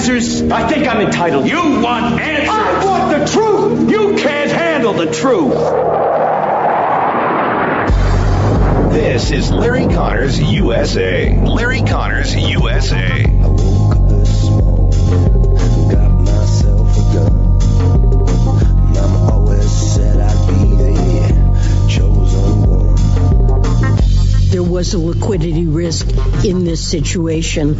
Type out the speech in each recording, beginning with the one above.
answers? I think I'm entitled. You want answers? I want the truth. You can't handle the truth. This is Larry Connors USA. Larry Connors USA. I woke up this morning, got myself a gun. Mama always said I'd be the chosen one. There was a liquidity risk in this situation.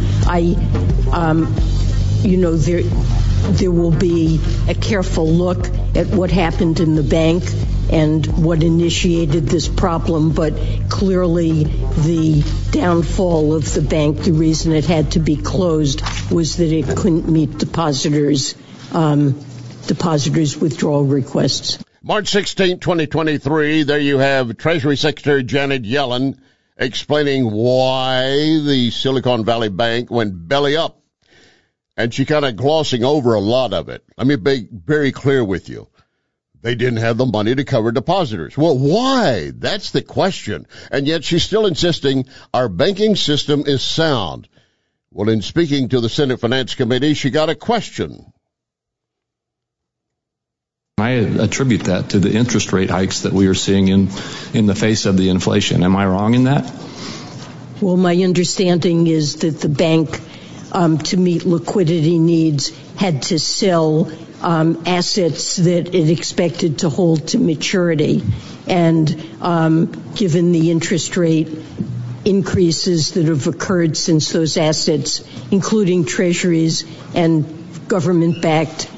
There will be a careful look at what happened in the bank and what initiated this problem, but clearly the downfall of the bank, the reason it had to be closed was that it couldn't meet depositors' withdrawal requests. March 16, 2023, there you have Treasury Secretary Janet Yellen explaining why the Silicon Valley Bank went belly up. And she kind of glossing over a lot of it. Let me be very clear with you. They didn't have the money to cover depositors. Well, why? That's the question. And yet she's still insisting our banking system is sound. Well, in speaking to the Senate Finance Committee, she got a question. I attribute that to the interest rate hikes that we are seeing in the face of the inflation. Am I wrong in that? Well, my understanding is that the bank, to meet liquidity needs, had to sell assets that it expected to hold to maturity. And given the interest rate increases that have occurred since those assets, including treasuries and government-backed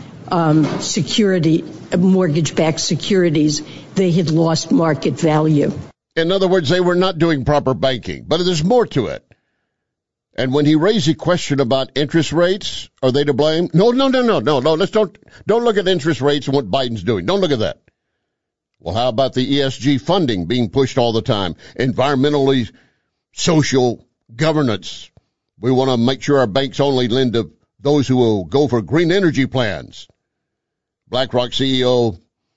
mortgage-backed securities, they had lost market value. In other words, they were not doing proper banking. But there's more to it. And when he raised the question about interest rates, are they to blame? No. Let's don't look at interest rates and what Biden's doing. Don't look at that. Well, how about the ESG funding being pushed all the time? Environmentally social governance. We want to make sure our banks only lend to those who will go for green energy plans. BlackRock CEO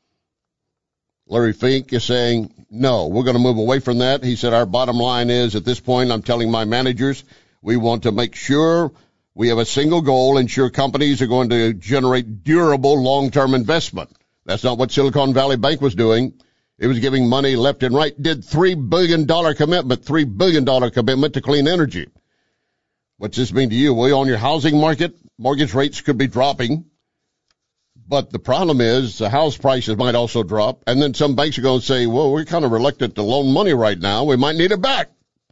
Larry Fink is saying, no, we're going to move away from that. He said, our bottom line is, at this point, I'm telling my managers, we want to make sure we have a single goal, ensure companies are going to generate durable long-term investment. That's not what Silicon Valley Bank was doing. It was giving money left and right, did $3 billion commitment to clean energy. What's this mean to you? Well, on your housing market, mortgage rates could be dropping. But the problem is the house prices might also drop. And then some banks are going to say, well, we're kind of reluctant to loan money right now. We might need it back.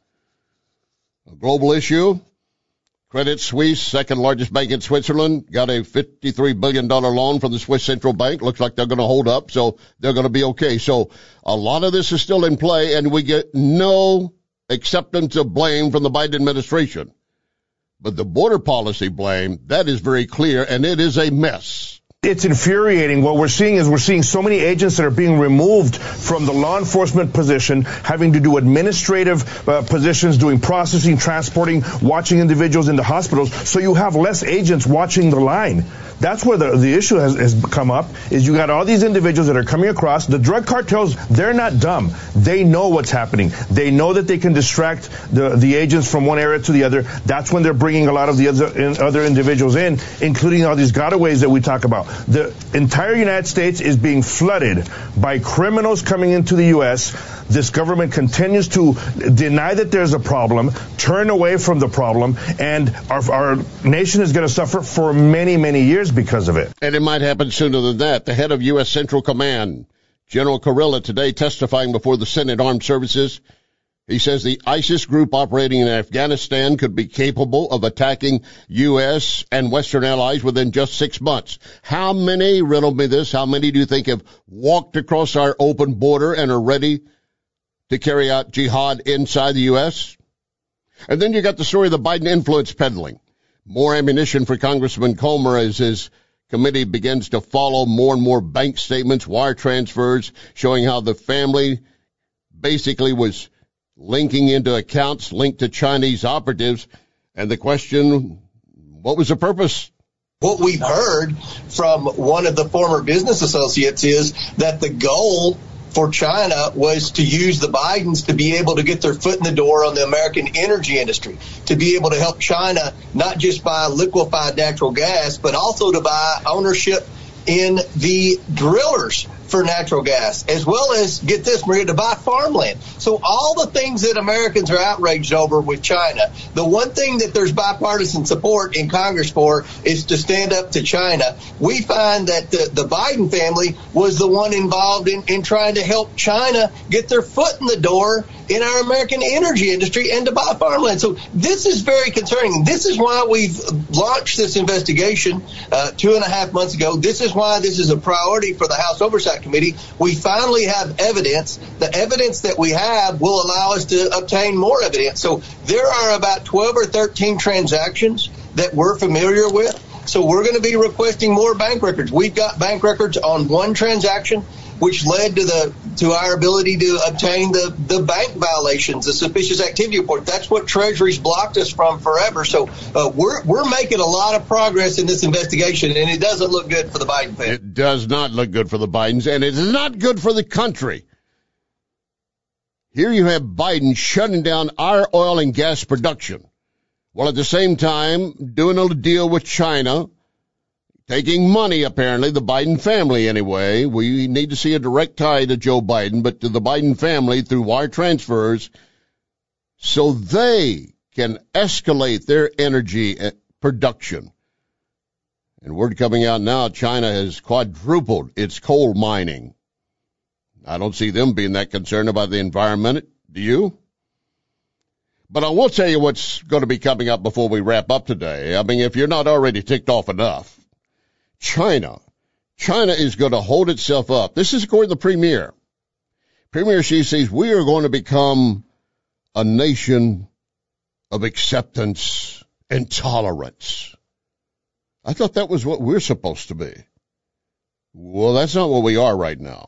A global issue. Credit Suisse, second largest bank in Switzerland, got a $53 billion loan from the Swiss Central Bank. Looks like they're going to hold up, so they're going to be okay. So a lot of this is still in play, and we get no acceptance of blame from the Biden administration. But the border policy blame, that is very clear, and it is a mess. It's infuriating. What we're seeing is so many agents that are being removed from the law enforcement position, having to do administrative positions, doing processing, transporting, watching individuals into hospitals. So you have less agents watching the line. That's where the issue has come up, is you got all these individuals that are coming across. The drug cartels, they're not dumb. They know what's happening. They know that they can distract the agents from one area to the other. That's when they're bringing a lot of the other individuals in, including all these gotaways that we talk about. The entire United States is being flooded by criminals coming into the U.S. This government continues to deny that there's a problem, turn away from the problem, and our nation is going to suffer for many, many years because of it. And it might happen sooner than that. The head of U.S. Central Command, General Kurilla, today testifying before the Senate Armed Services, he says the ISIS group operating in Afghanistan could be capable of attacking U.S. and Western allies within just 6 months. How many, riddle me this, how many do you think have walked across our open border and are ready to carry out jihad inside the U.S.? And then you got the story of the Biden influence peddling. More ammunition for Congressman Comer as his committee begins to follow more and more bank statements, wire transfers, showing how the family basically was linking into accounts linked to Chinese operatives. And the question, what was the purpose? What we've heard from one of the former business associates is that the goal for China was to use the Bidens to be able to get their foot in the door on the American energy industry, to be able to help China not just buy liquefied natural gas, but also to buy ownership in the drillers for natural gas, as well as, get this, Maria, to buy farmland. So all the things that Americans are outraged over with China, the one thing that there's bipartisan support in Congress for is to stand up to China. We find that the Biden family was the one involved in trying to help China get their foot in the door in our American energy industry and to buy farmland. So this is very concerning. This is why we've launched this investigation 2.5 months ago. This is why this is a priority for the House Oversight Committee. We finally have evidence. The evidence that we have will allow us to obtain more evidence. So there are about 12 or 13 transactions that we're familiar with. So we're going to be requesting more bank records. We've got bank records on one transaction, which led to our ability to obtain the bank violations, the suspicious activity report. That's what Treasury's blocked us from forever. So we're making a lot of progress in this investigation, and it doesn't look good for the Biden family. It does not look good for the Bidens, and it is not good for the country. Here you have Biden shutting down our oil and gas production, while at the same time doing a deal with China, taking money, apparently, the Biden family anyway. We need to see a direct tie to Joe Biden, but to the Biden family through wire transfers so they can escalate their energy production. And word coming out now, China has quadrupled its coal mining. I don't see them being that concerned about the environment. Do you? But I will tell you what's going to be coming up before we wrap up today. I mean, if you're not already ticked off enough. China is going to hold itself up. This is according to the Premier. Premier Xi says we are going to become a nation of acceptance and tolerance. I thought that was what we're supposed to be. Well, that's not what we are right now.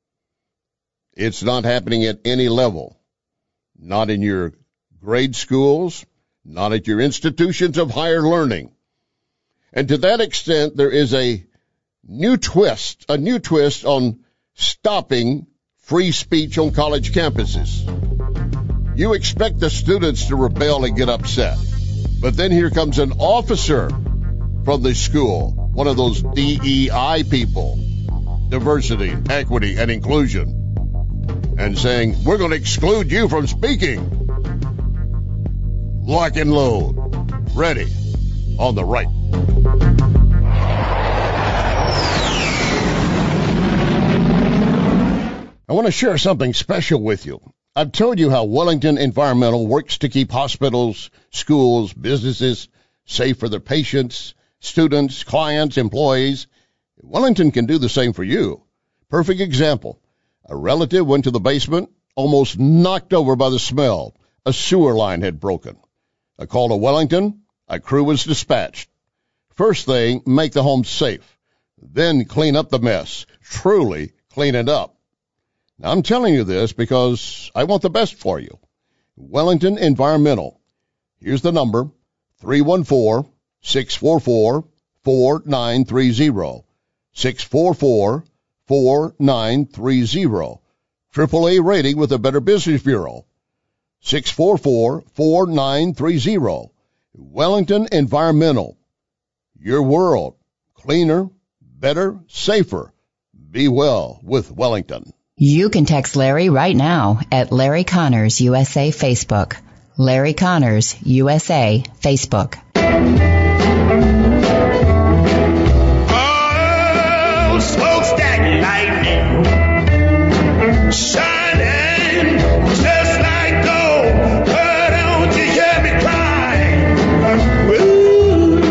It's not happening at any level. Not in your grade schools, not at your institutions of higher learning. And to that extent, there is a new twist on stopping free speech on college campuses. You expect the students to rebel and get upset. But then here comes an officer from the school, one of those DEI people, diversity, equity, and inclusion, and saying, we're going to exclude you from speaking. Lock and load. Ready. On the right. I want to share something special with you. I've told you how Wellington Environmental works to keep hospitals, schools, businesses safe for their patients, students, clients, employees. Wellington can do the same for you. Perfect example. A relative went to the basement, almost knocked over by the smell. A sewer line had broken. A call to Wellington. A crew was dispatched. First thing, make the home safe. Then clean up the mess. Truly clean it up. Now, I'm telling you this because I want the best for you. Wellington Environmental. Here's the number, 314-644-4930. 644-4930. AAA rating with the Better Business Bureau. 644-4930. Wellington Environmental. Your world. Cleaner, better, safer. Be well with Wellington. You can text Larry right now at Larry Connors USA Facebook. Larry Connors USA Facebook. Oh, smokestack lightning, shining just like gold. Why don't you hear me cry? Woo,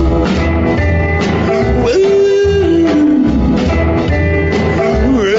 woo,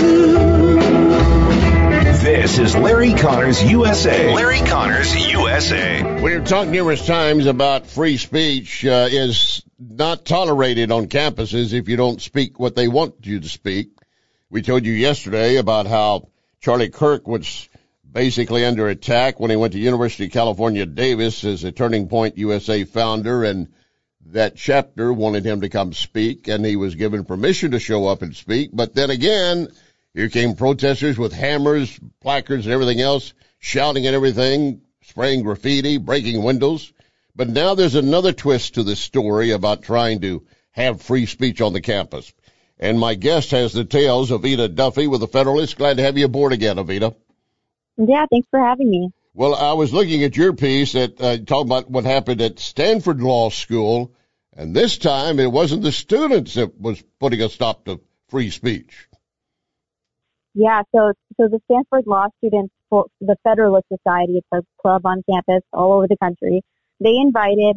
woo. This is Larry Connors USA. Larry Connors USA. We have talked numerous times about free speech is not tolerated on campuses if you don't speak what they want you to speak. We told you yesterday about how Charlie Kirk was basically under attack when he went to University of California, Davis as a Turning Point USA founder, and that chapter wanted him to come speak, and he was given permission to show up and speak. But then again, Here came protesters with hammers, placards, and everything else, shouting at everything, spraying graffiti, breaking windows. But now there's another twist to this story about trying to have free speech on the campus. And my guest has the tales of Avita Duffy with the Federalist. Glad to have you aboard again, Avita. Yeah, thanks for having me. Well, I was looking at your piece that talked about what happened at Stanford Law School, and this time it wasn't the students that was putting a stop to free speech. Yeah, so the Stanford Law students, the Federalist Society, it's a club on campus all over the country. They invited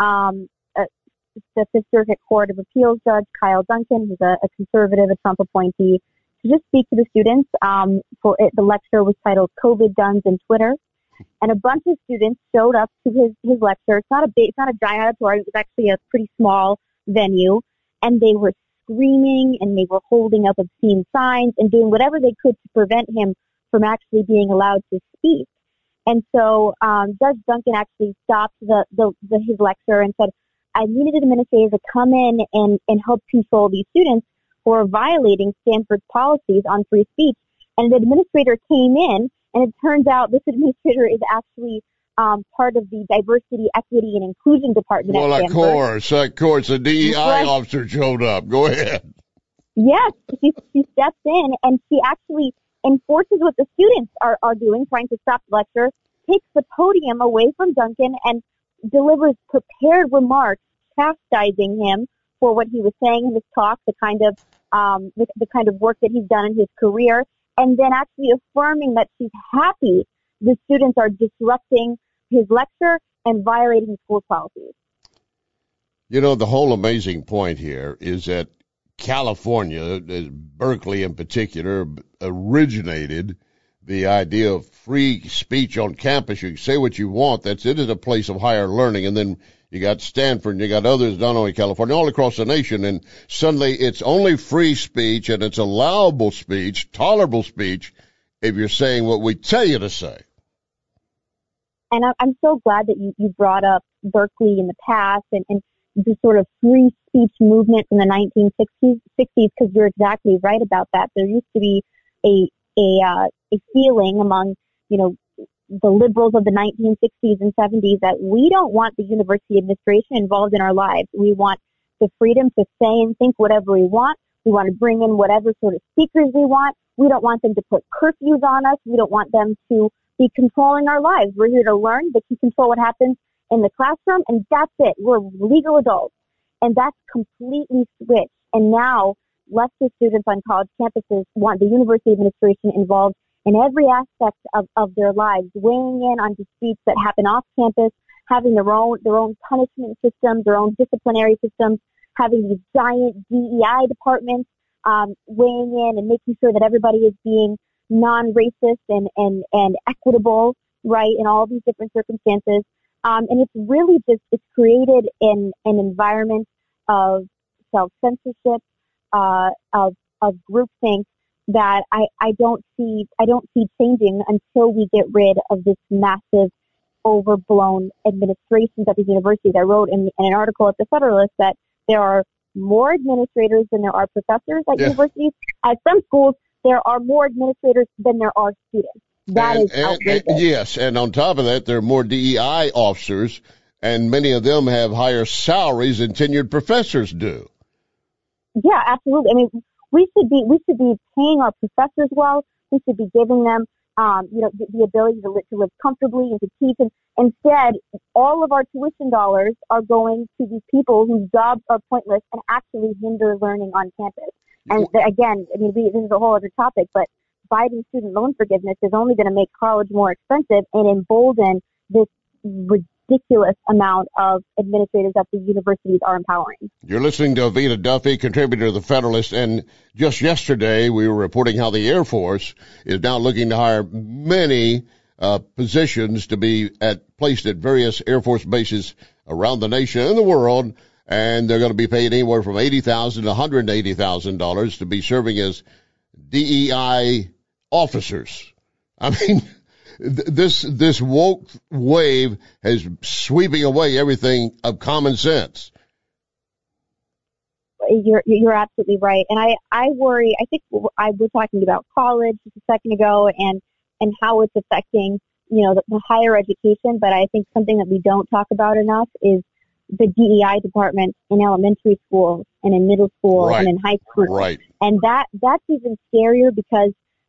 the Fifth Circuit Court of Appeals Judge Kyle Duncan, who's a conservative, a Trump appointee, to just speak to the students. The lecture was titled "COVID, Guns, and Twitter," and a bunch of students showed up to his lecture. It's not a giant auditorium. It was actually a pretty small venue, and they were screaming and they were holding up obscene signs and doing whatever they could to prevent him from actually being allowed to speak. And so Judge Duncan actually stopped his lecture and said, "I needed administrators to come in and help control these students who are violating Stanford's policies on free speech." And the administrator came in, and it turns out this administrator is actually part of the diversity, equity, and inclusion department at Stanford. Well, of course, a DEI officer showed up. Go ahead. Yes, she steps in, and she actually enforces what the students are doing, trying to stop the lecture, takes the podium away from Duncan, and delivers prepared remarks chastising him for what he was saying in his talk, the kind of work that he's done in his career, and then actually affirming that she's happy the students are disrupting his lecture and violating school policies. You know, the whole amazing point here is that California, Berkeley in particular, originated the idea of free speech on campus. You can say what you want. It is a place of higher learning. And then you got Stanford and you got others, not only California, all across the nation. And suddenly it's only free speech and it's allowable speech, tolerable speech, if you're saying what we tell you to say. And I'm so glad that you brought up Berkeley in the past and the sort of free speech movement from the 1960s, because you're exactly right about that. There used to be a feeling among, the liberals of the 1960s and 70s that we don't want the university administration involved in our lives. We want the freedom to say and think whatever we want. We want to bring in whatever sort of speakers we want. We don't want them to put curfews on us. We don't want them to be controlling our lives. We're here to learn. They can control what happens in the classroom, and that's it. We're legal adults. And that's completely switched. And now leftist students on college campuses want the university administration involved in every aspect of their lives, weighing in on disputes that happen off campus, having their own punishment systems, their own disciplinary systems, having these giant DEI departments, weighing in and making sure that everybody is being non-racist and equitable, right, in all these different circumstances. And it's really it's created in an environment of self-censorship, of groupthink that I don't see changing until we get rid of this massive, overblown administrations at these universities. I wrote in an article at the Federalist that there are more administrators than there are professors at universities. At some schools, there are more administrators than there are students. That is outrageous. Yes, and on top of that, there are more DEI officers, and many of them have higher salaries than tenured professors do. Yeah, absolutely. I mean, we should be paying our professors well. We should be giving them, the ability to live comfortably and to teach. And instead, all of our tuition dollars are going to these people whose jobs are pointless and actually hinder learning on campus. And again, I mean, this is a whole other topic, but Biden's student loan forgiveness is only going to make college more expensive and embolden this ridiculous amount of administrators that the universities are empowering. You're listening to Avita Duffy, contributor to the Federalist, and just yesterday we were reporting how the Air Force is now looking to hire many positions to be placed at various Air Force bases around the nation and the world, and they're going to be paid anywhere from $80,000 to $180,000 to be serving as DEI officers. I mean, this woke wave is sweeping away everything of common sense. You're absolutely right. And I worry, I think I was talking about college just a second ago and how it's affecting, the higher education. But I think something that we don't talk about enough is the DEI department in elementary school and in middle school and in high school. Right. And that's even scarier because,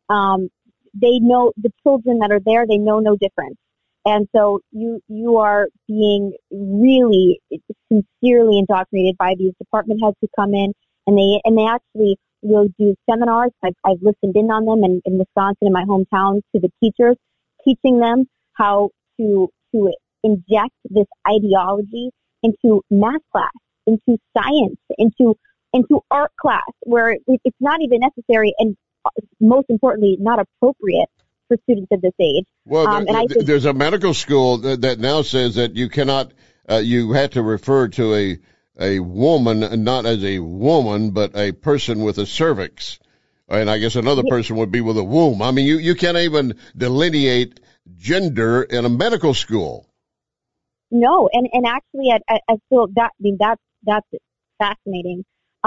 they know the children that are there, they know no difference. And so you are being really sincerely indoctrinated by these department heads who come in and they actually will do seminars. I've listened in on them in Wisconsin, in my hometown, to the teachers, teaching them how to inject this ideology into math class, into science, into art class, where it's not even necessary and most importantly not appropriate for students of this age. Well, there's a medical school that now says that you cannot, you have to refer to a woman, not as a woman, but a person with a cervix. And I guess another person would be with a womb. I mean, you can't even delineate gender in a medical school. No, and actually at school, that's fascinating.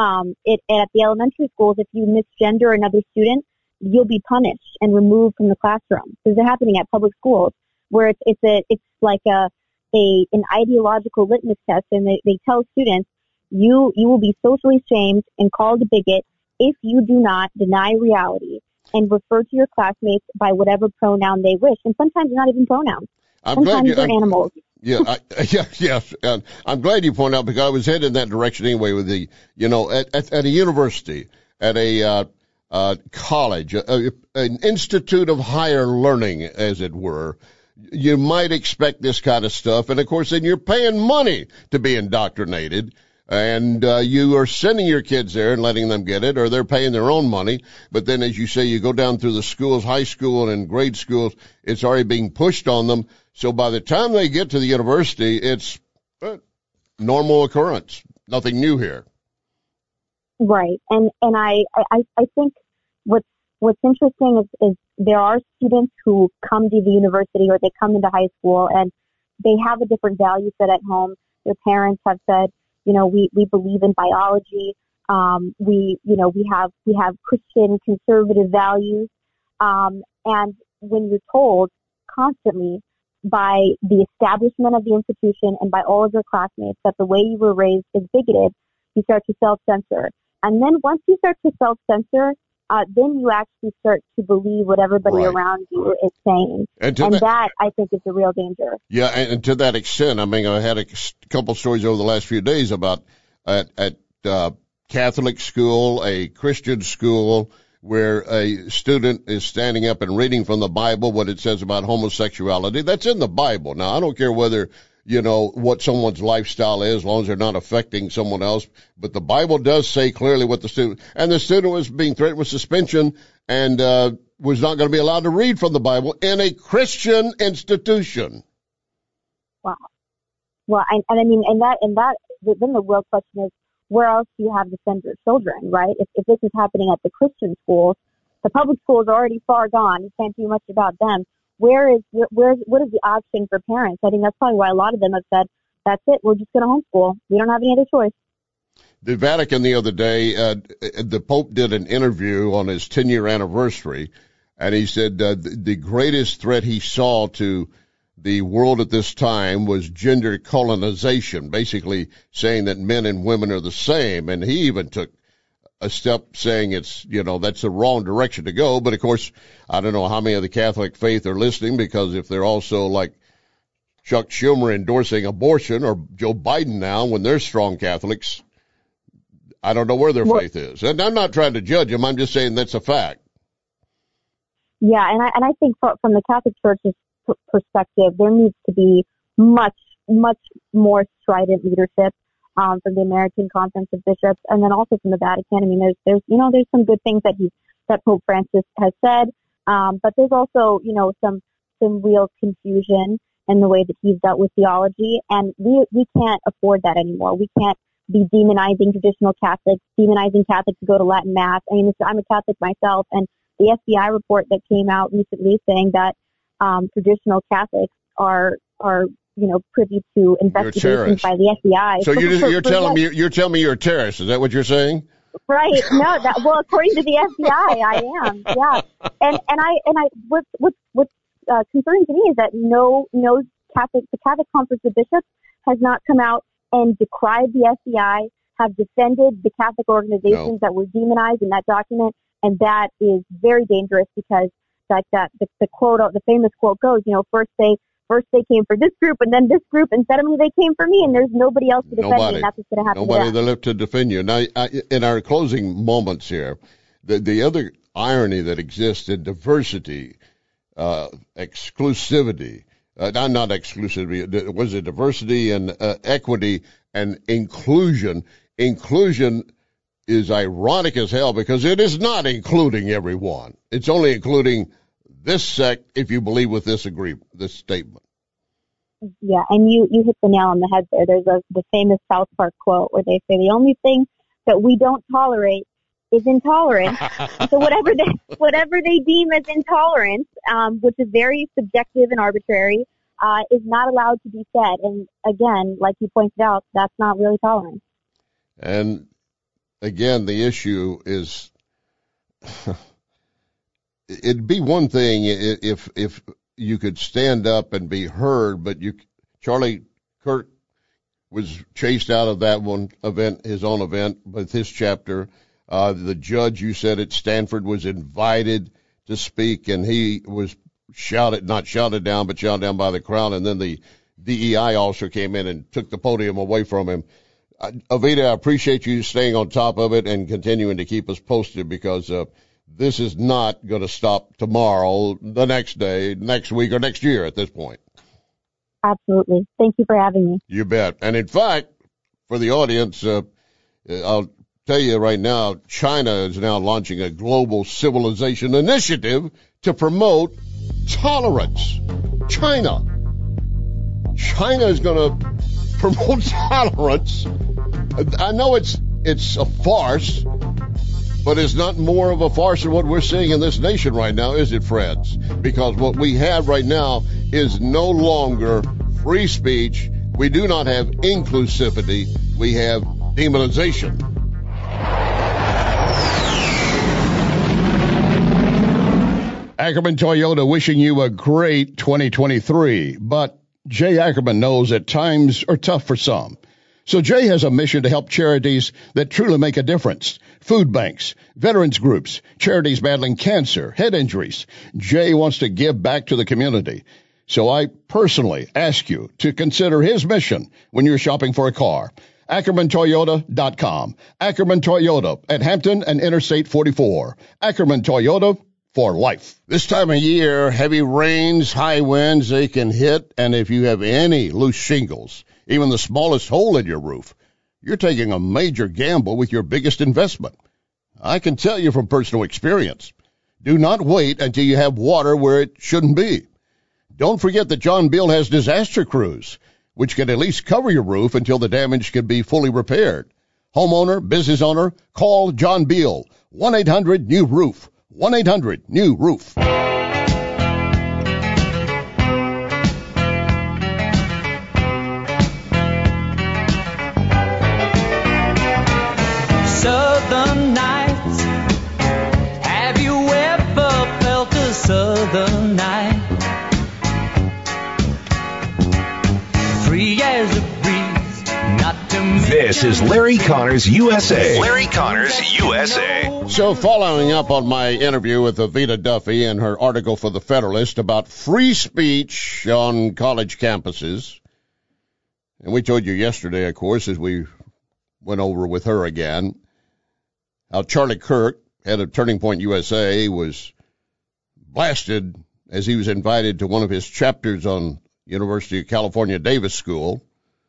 At the elementary schools, if you misgender another student, you'll be punished and removed from the classroom. This is happening at public schools where it's like an ideological litmus test, and they tell students you will be socially shamed and called a bigot if you do not deny reality and refer to your classmates by whatever pronoun they wish. And sometimes they're not even pronouns. Sometimes they're animals. Yes. I'm glad you pointed out because I was headed in that direction anyway with the, at a university, at a college, an institute of higher learning, as it were. You might expect this kind of stuff. And of course, then you're paying money to be indoctrinated. And you are sending your kids there and letting them get it, or they're paying their own money. But then, as you say, you go down through the schools, high school and grade schools, it's already being pushed on them. So by the time they get to the university, it's normal occurrence. Nothing new here. Right. And I think what's interesting is there are students who come to the university or they come into high school and they have a different value set at home. Their parents have said, we believe in biology. We have Christian conservative values. And when you're told constantly by the establishment of the institution and by all of your classmates that the way you were raised is bigoted, you start to self-censor. And then once you start to self-censor, then you actually start to believe what everybody around you is saying. And that, I think, is the real danger. Yeah, and to that extent, I mean, I had a couple stories over the last few days about at Catholic school, a Christian school, where a student is standing up and reading from the Bible what it says about homosexuality. That's in the Bible. Now, I don't care whether what someone's lifestyle is, as long as they're not affecting someone else. But the Bible does say clearly what the student was being threatened with suspension and was not going to be allowed to read from the Bible in a Christian institution. Wow. Well, and I mean, then the real question is, where else do you have to send your children, right? If this is happening at the Christian schools, the public schools are already far gone. You can't do much about them. What is the option for parents? I think that's probably why a lot of them have said, that's it, we're just going to homeschool. We don't have any other choice. The Vatican the other day, the Pope did an interview on his 10-year anniversary, and he said the greatest threat he saw to the world at this time was gender colonization, basically saying that men and women are the same. And he even took a step saying it's, that's the wrong direction to go. But of course, I don't know how many of the Catholic faith are listening, because if they're also like Chuck Schumer endorsing abortion, or Joe Biden now when they're strong Catholics, I don't know where their faith is. And I'm not trying to judge them. I'm just saying that's a fact. Yeah. And I think from the Catholic Church's perspective, there needs to be much, much more strident leadership from the American Conference of Bishops, and then also from the Vatican. I mean, there's some good things that Pope Francis has said, but there's also some real confusion in the way that he's dealt with theology, and we can't afford that anymore. We can't be demonizing traditional Catholics, demonizing Catholics to go to Latin Mass. I mean, I'm a Catholic myself, and the FBI report that came out recently saying that traditional Catholics are privy to investigations by the FBI. So you're telling me you're a terrorist? Is that what you're saying? Right. No. Well, according to the FBI, I am. Yeah. And what's concerning to me is that the Catholic Conference of Bishops has not come out and decried the FBI, have defended the Catholic organizations that were demonized in that document, and that is very dangerous because, like the quote, the famous quote goes, first they came for this group and then this group, and suddenly they came for me, and there's nobody else to defend me, and that's what's going to happen. Nobody that left to defend you. Now, in our closing moments here, the other irony that exists in diversity, exclusivity, not exclusivity, was it diversity and equity and inclusion? Inclusion is ironic as hell because it is not including everyone. It's only including this sect if you believe with this statement. Yeah, and you hit the nail on the head there. There's the famous South Park quote where they say the only thing that we don't tolerate is intolerance. So whatever they deem as intolerance, which is very subjective and arbitrary, is not allowed to be said. And again, like you pointed out, that's not really tolerance. And again, the issue is, it'd be one thing if you could stand up and be heard, but Charlie Kirk was chased out of that one event, his own event, with his chapter. The judge, you said at Stanford, was invited to speak, and he was not shouted down, but shouted down by the crowd, and then the DEI officer came in and took the podium away from him. Avita, I appreciate you staying on top of it and continuing to keep us posted because this is not going to stop tomorrow, the next day, next week, or next year at this point. Absolutely. Thank you for having me. You bet. And in fact, for the audience, I'll tell you right now, China is now launching a global civilization initiative to promote tolerance. China is going to promote tolerance. I know it's a farce, but it's not more of a farce than what we're seeing in this nation right now, is it, friends? Because what we have right now is no longer free speech. We do not have inclusivity. We have demonization. Ackerman Toyota wishing you a great 2023, but Jay Ackerman knows that times are tough for some. So Jay has a mission to help charities that truly make a difference. Food banks, veterans groups, charities battling cancer, head injuries. Jay wants to give back to the community. So I personally ask you to consider his mission when you're shopping for a car. AckermanToyota.com. Ackerman Toyota at Hampton and Interstate 44. Ackerman Toyota for life. This time of year, heavy rains, high winds, they can hit, and if you have any loose shingles, even the smallest hole in your roof, you're taking a major gamble with your biggest investment. I can tell you from personal experience, do not wait until you have water where it shouldn't be. Don't forget that John Beal has disaster crews, which can at least cover your roof until the damage can be fully repaired. Homeowner, business owner, call John Beal, 1-800-NEW-ROOF. 1-800-NEW-ROOF. Southern nights. Have you ever felt a southern night? Free as a breeze, not to mention. This is Larry Connors USA. Larry Connors USA. So following up on my interview with Avita Duffy and her article for The Federalist about free speech on college campuses, and we told you yesterday, of course, as we went over with her again, how Charlie Kirk, head of Turning Point USA, was blasted as he was invited to one of his chapters on University of California, Davis School.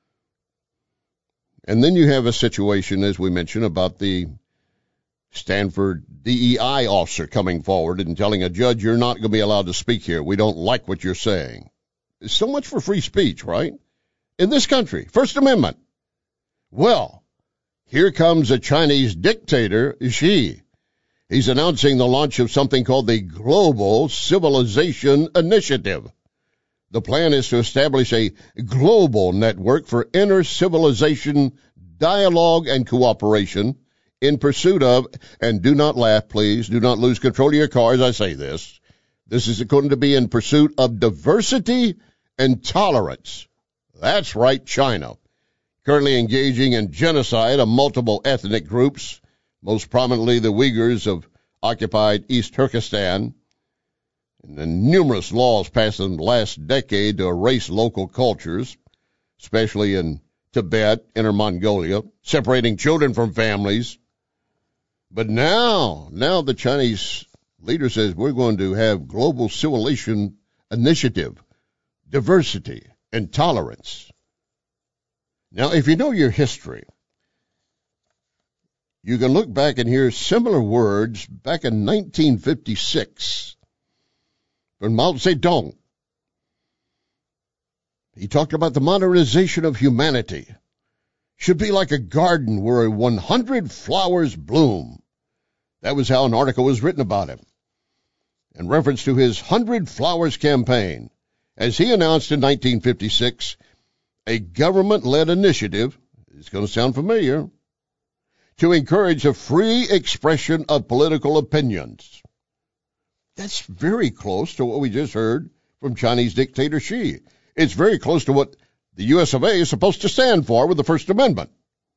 And then you have a situation, as we mentioned, about the Stanford DEI officer coming forward and telling a judge, you're not going to be allowed to speak here. We don't like what you're saying. So much for free speech, right? In this country, First Amendment. Well, here comes a Chinese dictator, Xi. He's announcing the launch of something called the Global Civilization Initiative. The plan is to establish a global network for inter-civilization dialogue and cooperation in pursuit of, and do not laugh, please, do not lose control of your car as I say this. This is going to be in pursuit of diversity and tolerance. That's right, China. Currently engaging in genocide of multiple ethnic groups, most prominently the Uyghurs of occupied East Turkestan, and the numerous laws passed in the last decade to erase local cultures, especially in Tibet, Inner Mongolia, separating children from families. But now the Chinese leader says we're going to have global civilization initiative, diversity, and tolerance. Now, if you know your history, you can look back and hear similar words back in 1956 from Mao Zedong. He talked about the modernization of humanity should be like a garden where 100 flowers bloom. That was how an article was written about him, in reference to his 100 Flowers campaign, as he announced in 1956, a government-led initiative, it's going to sound familiar, to encourage a free expression of political opinions. That's very close to what we just heard from Chinese dictator Xi. It's very close to what the U.S. of A. is supposed to stand for with the First Amendment.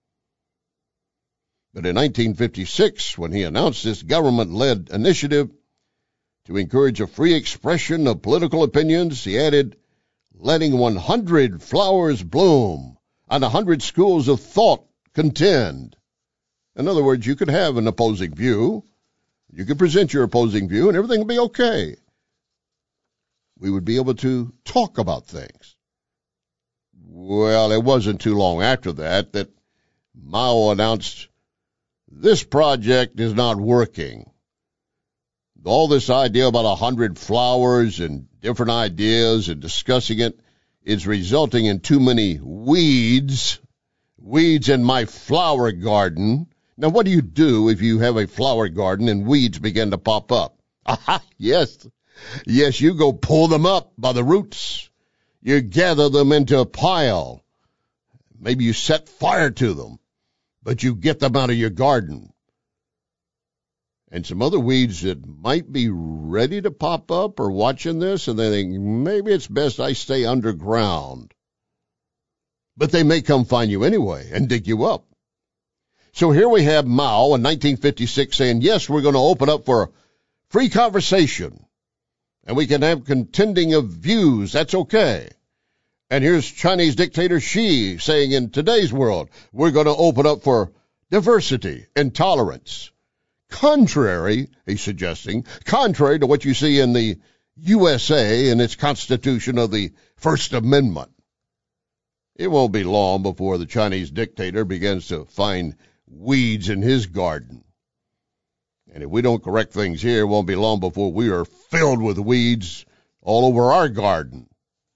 But in 1956, when he announced this government-led initiative to encourage a free expression of political opinions, he added, letting 100 flowers bloom and 100 schools of thought contend. In other words, you could have an opposing view, you could present your opposing view, and everything would be okay. We would be able to talk about things. Well, it wasn't too long after that Mao announced, this project is not working. All this idea about 100 flowers and different ideas and discussing it is resulting in too many weeds in my flower garden. Now, what do you do if you have a flower garden and weeds begin to pop up? Aha, yes, you go pull them up by the roots. You gather them into a pile. Maybe you set fire to them, but you get them out of your garden. And some other weeds that might be ready to pop up are watching this, and they think, maybe it's best I stay underground. But they may come find you anyway and dig you up. So here we have Mao in 1956 saying, yes, we're going to open up for free conversation, and we can have contending of views. That's okay. And here's Chinese dictator Xi saying, in today's world, we're going to open up for diversity and tolerance. Contrary, he's suggesting, contrary to what you see in the USA and its Constitution of the First Amendment. It won't be long before the Chinese dictator begins to find weeds in his garden. And if we don't correct things here, it won't be long before we are filled with weeds all over our garden.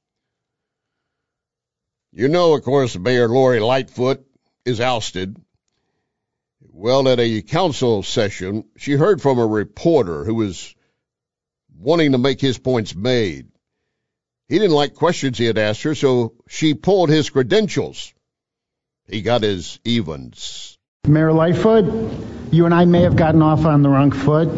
You know, of course, Mayor Lori Lightfoot is ousted. Well, at a council session, she heard from a reporter who was wanting to make his points made. He didn't like questions he had asked her, so she pulled his credentials. He got his evens. Mayor Lightfoot, you and I may have gotten off on the wrong foot.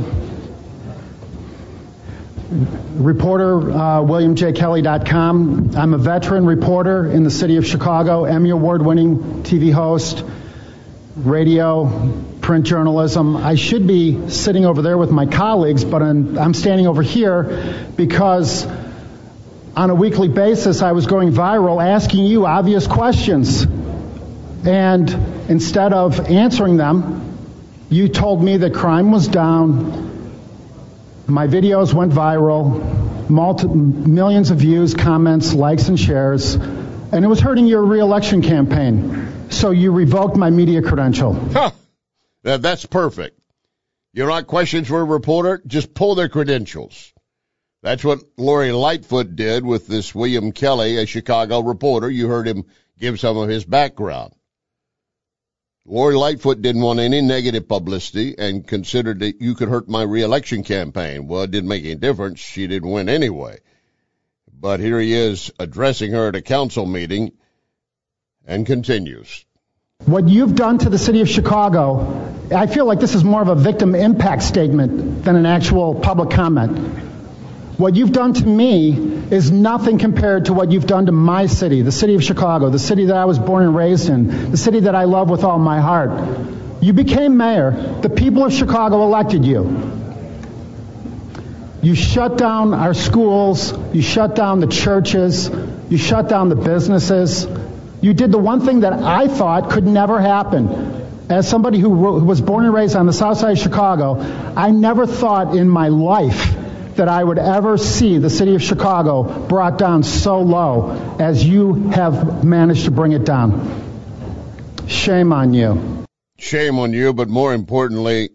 Reporter, WilliamJKelly.com. I'm a veteran reporter in the city of Chicago, Emmy Award-winning TV host, radio, print journalism. I should be sitting over there with my colleagues, but I'm standing over here because on a weekly basis I was going viral asking you obvious questions. And instead of answering them, you told me that crime was down. My videos went viral, millions of views, comments, likes, and shares, and it was hurting your re-election campaign. So you revoked my media credential. Huh. That's perfect. You don't like questions for a reporter? Just pull their credentials. That's what Lori Lightfoot did with this William Kelly, a Chicago reporter. You heard him give some of his background. Lori Lightfoot didn't want any negative publicity and considered that you could hurt my re-election campaign. Well, it didn't make any difference. She didn't win anyway. But here he is addressing her at a council meeting and continues. What you've done to the city of Chicago, I feel like this is more of a victim impact statement than an actual public comment. What you've done to me is nothing compared to what you've done to my city, the city of Chicago, the city that I was born and raised in, the city that I love with all my heart. You became mayor. The people of Chicago elected you. You shut down our schools. You shut down the churches. You shut down the businesses. You did the one thing that I thought could never happen. As somebody who was born and raised on the south side of Chicago, I never thought in my life that I would ever see the city of Chicago brought down so low as you have managed to bring it down. Shame on you. Shame on you, but more importantly,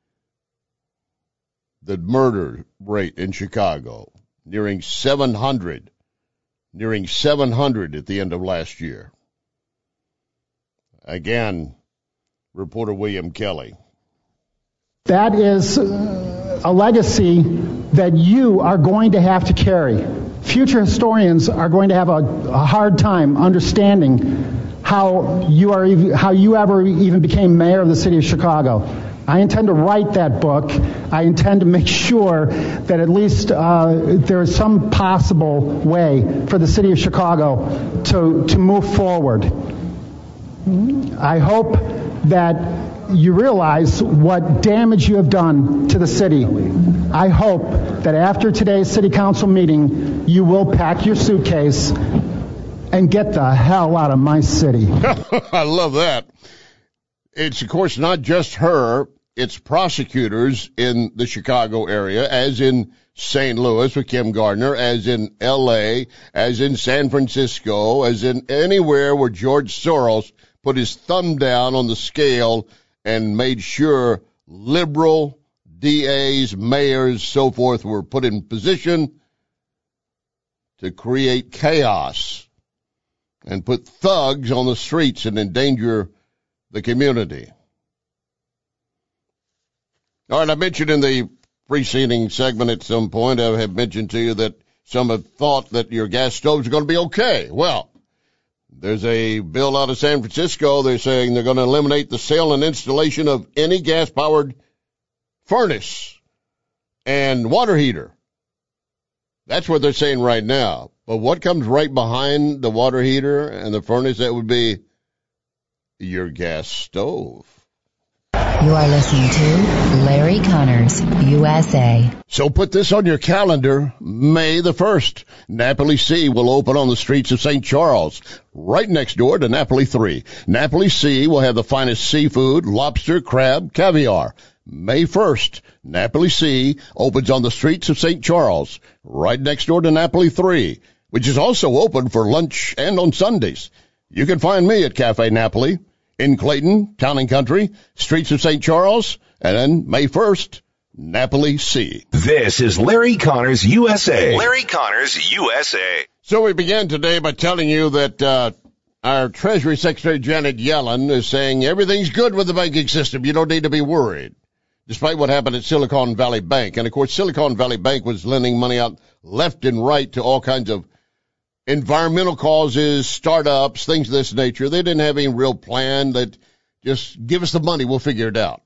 the murder rate in Chicago, nearing 700 at the end of last year. Again, reporter William Kelly. That is a legacy that you are going to have to carry. Future historians are going to have a hard time understanding how you ever even became mayor of the city of Chicago. I intend to write that book. I intend to make sure that at least there is some possible way for the city of Chicago to move forward. I hope that you realize what damage you have done to the city. I hope that after today's city council meeting, you will pack your suitcase and get the hell out of my city. I love that. It's, of course, not just her. It's prosecutors in the Chicago area, as in St. Louis with Kim Gardner, as in L.A., as in San Francisco, as in anywhere where George Soros put his thumb down on the scale and made sure liberal DAs, mayors, so forth were put in position to create chaos and put thugs on the streets and endanger the community. All right, I mentioned in the preceding segment at some point, I have mentioned to you that some have thought that your gas stoves are going to be okay. Well, there's a bill out of San Francisco. They're saying they're going to eliminate the sale and installation of any gas-powered furnace and water heater. That's what they're saying right now. But what comes right behind the water heater and the furnace? That would be your gas stove. You are listening to Larry Connors, USA. So put this on your calendar. May the 1st, Napoli Sea will open on the streets of St. Charles, right next door to Napoli 3. Napoli Sea will have the finest seafood, lobster, crab, caviar. May 1st, Napoli Sea opens on the streets of St. Charles, right next door to Napoli 3, which is also open for lunch and on Sundays. You can find me at Cafe Napoli in Clayton, Town and Country, streets of St. Charles, and then May 1st, Napoli Sea. This is Larry Connors, USA. Larry Connors, USA. So we began today by telling you that our Treasury Secretary Janet Yellen is saying everything's good with the banking system. You don't need to be worried, despite what happened at Silicon Valley Bank. And, of course, Silicon Valley Bank was lending money out left and right to all kinds of environmental causes, startups, things of this nature. They didn't have any real plan. That just give us the money, we'll figure it out.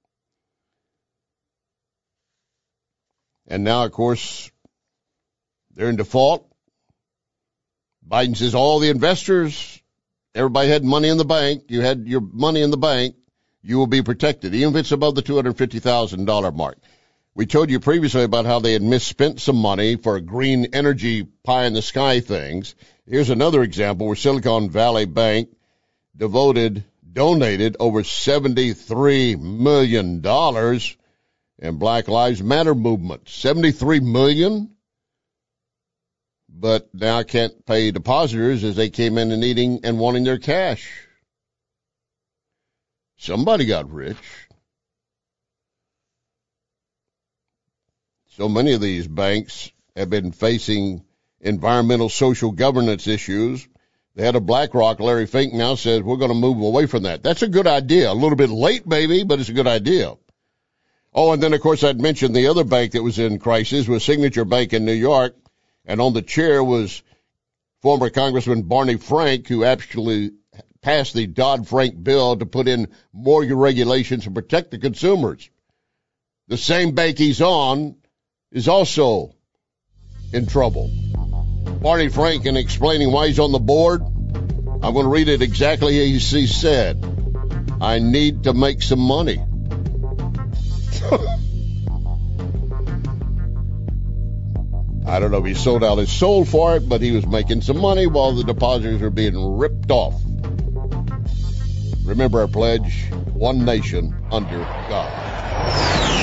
And now, of course, they're in default. Biden says all the investors, everybody had money in the bank. You had your money in the bank. You will be protected, even if it's above the $250,000 mark. We told you previously about how they had misspent some money for green energy pie-in-the-sky things. Here's another example where Silicon Valley Bank donated over $73 million in Black Lives Matter movement. $73 million? But now can't pay depositors as they came in and needing and wanting their cash. Somebody got rich. So many of these banks have been facing environmental social governance issues. They had a BlackRock. Larry Fink now says we're going to move away from that. That's a good idea. A little bit late, maybe, but it's a good idea. Oh, and then, of course, I'd mentioned the other bank that was in crisis was Signature Bank in New York. And on the chair was former Congressman Barney Frank, who actually passed the Dodd-Frank bill to put in more regulations to protect the consumers. The same bank he's on is also in trouble. Barney Frank, in explaining why he's on the board, I'm going to read it exactly as he said. I need to make some money. I don't know if he sold out his soul for it, but he was making some money while the depositors were being ripped off. Remember our pledge, one nation under God.